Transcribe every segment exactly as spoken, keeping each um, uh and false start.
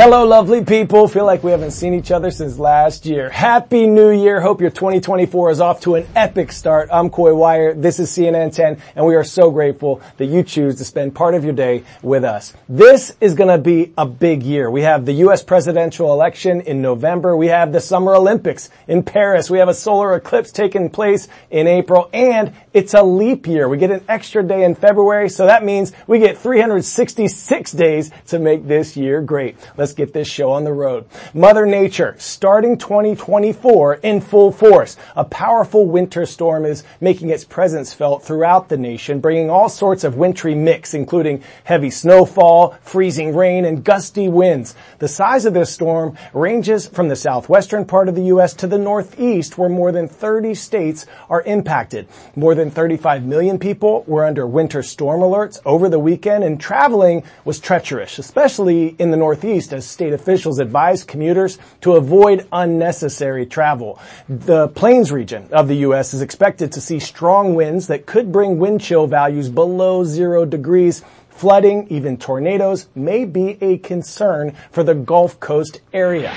Hello, lovely people. Feel like we haven't seen each other since last year. Happy New Year. Hope your twenty twenty-four is off to an epic start. I'm Coy Wire. This is C N N ten, and we are so grateful that you choose to spend part of your day with us. This is going to be a big year. We have the U S presidential election in November. We have the Summer Olympics in Paris. We have a solar eclipse taking place in April, and it's a leap year. We get an extra day in February, so that means we get three hundred sixty-six days to make this year great. Let's get this show on the road. Mother Nature, starting twenty twenty-four in full force. A powerful winter storm is making its presence felt throughout the nation, bringing all sorts of wintry mix, including heavy snowfall, freezing rain, and gusty winds. The size of this storm ranges from the southwestern part of the U S to the northeast, where more than thirty states are impacted. More than thirty-five million people were under winter storm alerts over the weekend, and traveling was treacherous, especially in the northeast, as state officials advised commuters to avoid unnecessary travel. The Plains region of the U S is expected to see strong winds that could bring wind chill values below zero degrees. Flooding, even tornadoes, may be a concern for the Gulf Coast area.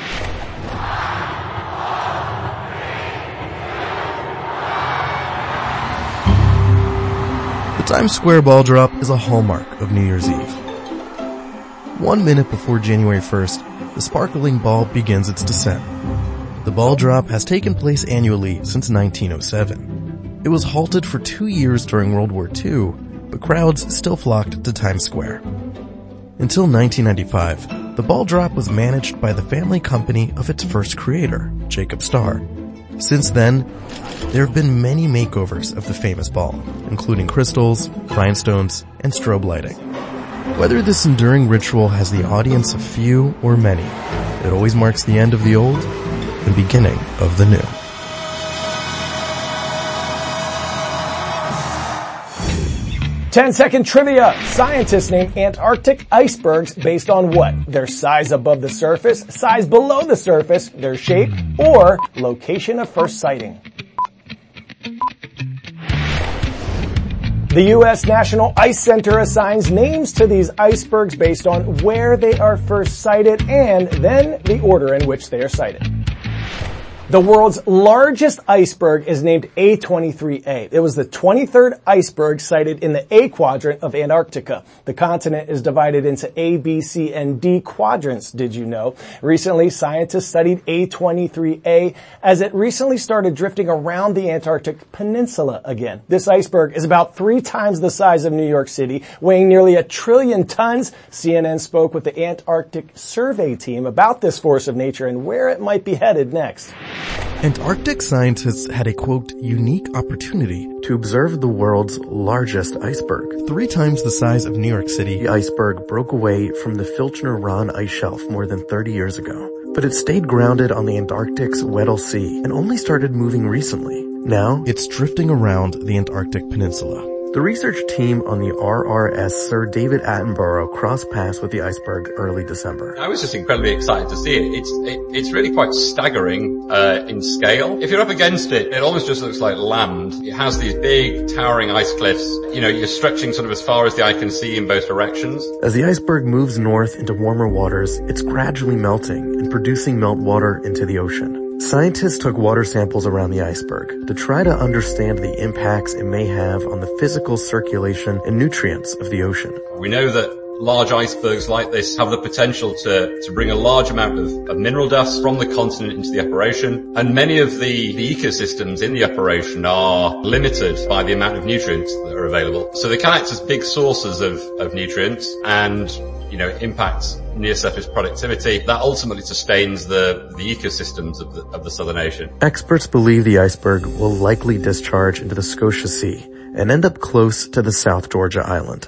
The Times Square ball drop is a hallmark of New Year's Eve. One minute before January first, the sparkling ball begins its descent. The ball drop has taken place annually since nineteen oh seven. It was halted for two years during World War Two, but crowds still flocked to Times Square. Until nineteen ninety-five, the ball drop was managed by the family company of its first creator, Jacob Starr. Since then, there have been many makeovers of the famous ball, including crystals, rhinestones, and strobe lighting. Whether this enduring ritual has the audience of few or many, it always marks the end of the old and beginning of the new. ten second trivia. Scientists name Antarctic icebergs based on what? Their size above the surface, size below the surface, their shape, or location of first sighting. The U S National Ice Center assigns names to these icebergs based on where they are first sighted and then the order in which they are sighted. The world's largest iceberg is named A twenty-three A. It was the twenty-third iceberg sighted in the A quadrant of Antarctica. The continent is divided into A, B, C, and D quadrants, did you know? Recently, scientists studied A twenty-three A as it recently started drifting around the Antarctic Peninsula again. This iceberg is about three times the size of New York City, weighing nearly a trillion tons. C N N spoke with the Antarctic Survey team about this force of nature and where it might be headed next. Antarctic scientists had a, quote, unique opportunity to observe the world's largest iceberg. Three times the size of New York City, the iceberg broke away from the Filchner-Ronne ice shelf more than thirty years ago. But it stayed grounded on the Antarctic's Weddell Sea and only started moving recently. Now, it's drifting around the Antarctic Peninsula. The research team on the R R S Sir David Attenborough crossed paths with the iceberg early December. I was just incredibly excited to see it. It's it, it's really quite staggering uh, in scale. If you're up against it, it almost just looks like land. It has these big towering ice cliffs. You know, you're stretching sort of as far as the eye can see in both directions. As the iceberg moves north into warmer waters, it's gradually melting and producing meltwater into the ocean. Scientists took water samples around the iceberg to try to understand the impacts it may have on the physical circulation and nutrients of the ocean. We know that large icebergs like this have the potential to, to bring a large amount of, of mineral dust from the continent into the upper ocean, and many of the, the ecosystems in the upper ocean are limited by the amount of nutrients that are available. So they can act as big sources of, of nutrients and, you know, impacts near surface productivity that ultimately sustains the, the ecosystems of the, of the southern ocean. Experts believe the iceberg will likely discharge into the Scotia Sea and end up close to the South Georgia island.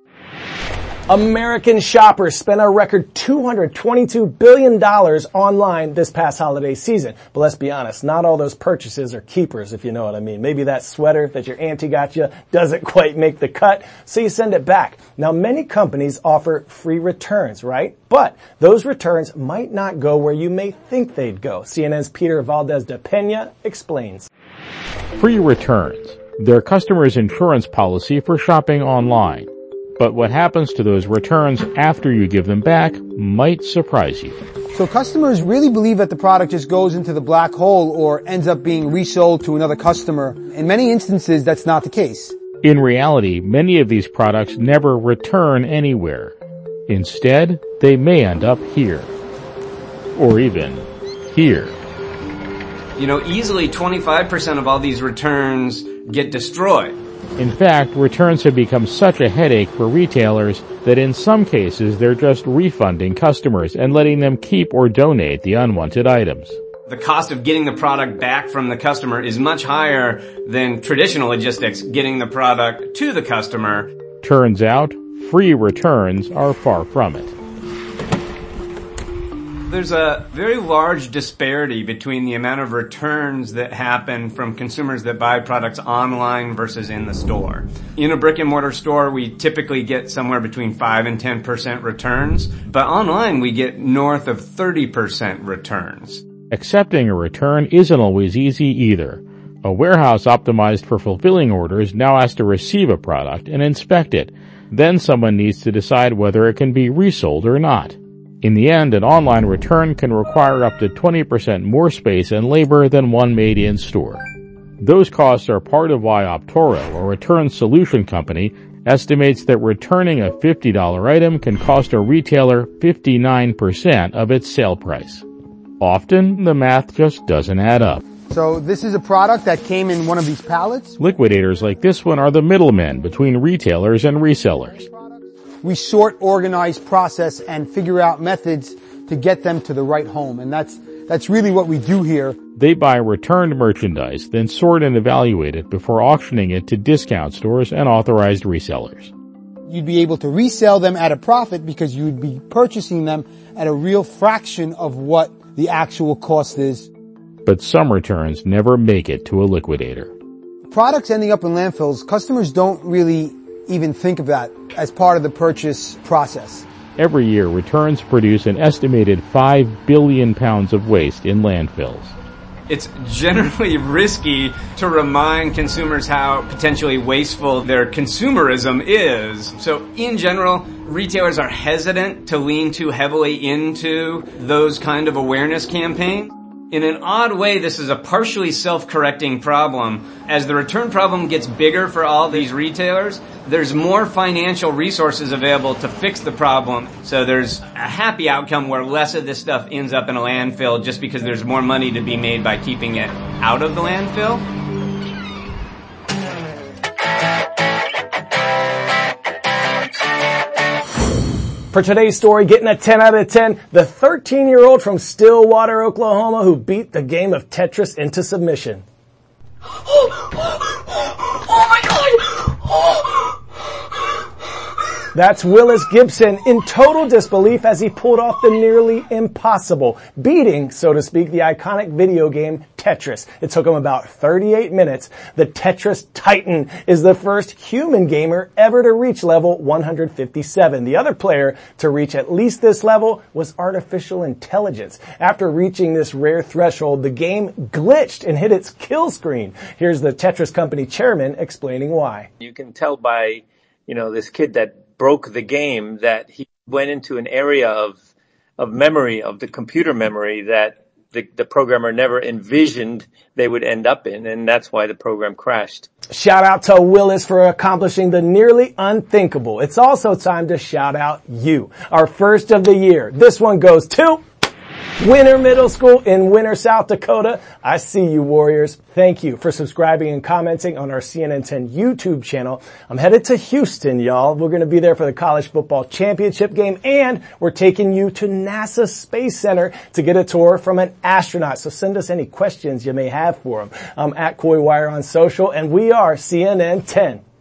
American shoppers spent a record two hundred twenty-two billion dollars online this past holiday season. But let's be honest, not all those purchases are keepers, if you know what I mean. Maybe that sweater that your auntie got you doesn't quite make the cut, so you send it back. Now, many companies offer free returns, right? But those returns might not go where you may think they'd go. C N N's Peter Valdez de Pena explains. Free returns. Their customer's insurance policy for shopping online. But what happens to those returns after you give them back might surprise you. So customers really believe that the product just goes into the black hole or ends up being resold to another customer. In many instances, that's not the case. In reality, many of these products never return anywhere. Instead, they may end up here. Or even here. You know, easily twenty-five percent of all these returns get destroyed. In fact, returns have become such a headache for retailers that in some cases they're just refunding customers and letting them keep or donate the unwanted items. The cost of getting the product back from the customer is much higher than traditional logistics getting the product to the customer. Turns out, free returns are far from it. There's a very large disparity between the amount of returns that happen from consumers that buy products online versus in the store. In a brick and mortar store, we typically get somewhere between five and ten percent returns, but online we get north of thirty percent returns. Accepting a return isn't always easy either. A warehouse optimized for fulfilling orders now has to receive a product and inspect it. Then someone needs to decide whether it can be resold or not. In the end, an online return can require up to twenty percent more space and labor than one made in store. Those costs are part of why Optoro, a return solution company, estimates that returning a fifty dollar item can cost a retailer fifty-nine percent of its sale price. Often, the math just doesn't add up. So this is a product that came in one of these pallets. Liquidators like this one are the middlemen between retailers and resellers. We sort, organize, process, and figure out methods to get them to the right home. And that's, that's really what we do here. They buy returned merchandise, then sort and evaluate it before auctioning it to discount stores and authorized resellers. You'd be able to resell them at a profit because you'd be purchasing them at a real fraction of what the actual cost is. But some returns never make it to a liquidator. Products ending up in landfills, customers don't really even think of that as part of the purchase process. Every year, returns produce an estimated five billion pounds of waste in landfills. It's generally risky to remind consumers how potentially wasteful their consumerism is. So in general, retailers are hesitant to lean too heavily into those kind of awareness campaigns. In an odd way, this is a partially self-correcting problem. As the return problem gets bigger for all these retailers, there's more financial resources available to fix the problem. So there's a happy outcome where less of this stuff ends up in a landfill just because there's more money to be made by keeping it out of the landfill. For today's story, getting a ten out of ten, the thirteen-year-old from Stillwater, Oklahoma, who beat the game of Tetris into submission. Oh, oh, oh, oh my God! Oh. That's Willis Gibson in total disbelief as he pulled off the nearly impossible, beating, so to speak, the iconic video game Tetris. It took him about thirty-eight minutes. The Tetris Titan is the first human gamer ever to reach level one hundred fifty-seven. The other player to reach at least this level was artificial intelligence. After reaching this rare threshold, the game glitched and hit its kill screen. Here's the Tetris company chairman explaining why. You can tell by, you know, this kid that broke the game that he went into an area of of memory, of the computer memory that the, the programmer never envisioned they would end up in, and that's why the program crashed. Shout out to Willis for accomplishing the nearly unthinkable. It's also time to shout out you, our first of the year. This one goes to Winter Middle School in Winter, South Dakota. I see you, Warriors. Thank you for subscribing and commenting on our C N N ten YouTube channel. I'm headed to Houston, y'all. We're going to be there for the college football championship game, and we're taking you to NASA Space Center to get a tour from an astronaut. So send us any questions you may have for him. I'm at Coy Wire on social, and we are C N N ten.